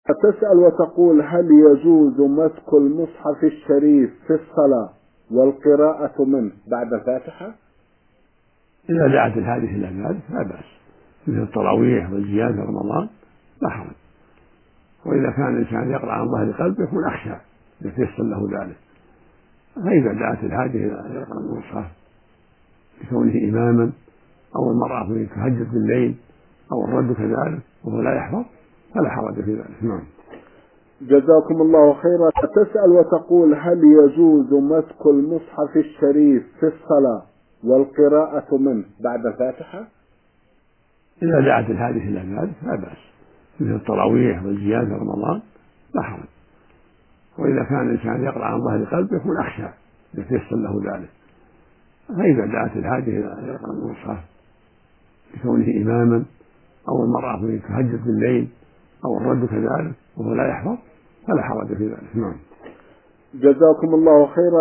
تسأل وتقول: هل يجوز مسك المصحف الشريف في الصلاة والقراءة منه بعد الفاتحة؟ إذا دعت الحادث إلى ذلك لا بأس، مثل التراويح والزيادة في رمضان لا حرج. وإذا كان الإنسان يقرأ عن ظهر قلب يكون أخشى يتيسر له ذلك. فإذا دعت الحاجة إلى يقرأ المصحف بكونه إماما أو المرأة في تهجد بالليل أو الرجل كذلك وهو لا يحفظ فلا حرج في ذلك. نعم. جزاكم الله خيرا. تسأل وتقول: هل يجوز مسك المصحف الشريف في الصلاة والقراءة منه بعد الفاتحة؟ إذا دعت الحادث إلى ذلك لا بأس، مثل التراويح والزيادة في رمضان لا حرج. وإذا كان الإنسان يقرأ عن ظهر قلب يكون أخشى يتيسر له ذلك. فإذا دعت الحاجة إلى يقرأ المصحف بكونه إماما أو المرأة في تهجد بالليل أو الرجل كذلك وهو لا يحفظ فلا حرج في ذلك. نعم. جزاكم الله خيرا.